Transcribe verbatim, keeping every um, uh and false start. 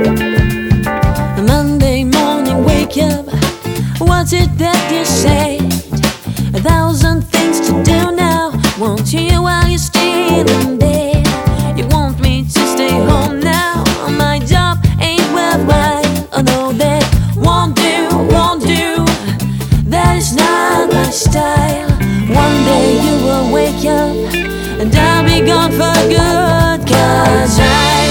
Monday morning, wake up. What's it that you said? A thousand things to do now. Won't you while you're still in bed? You want me to stay home now? My job ain't worthwhile. Oh no, that won't do, won't do. That is not my style. One day you will wake up and I'll be gone for good. 'Cause I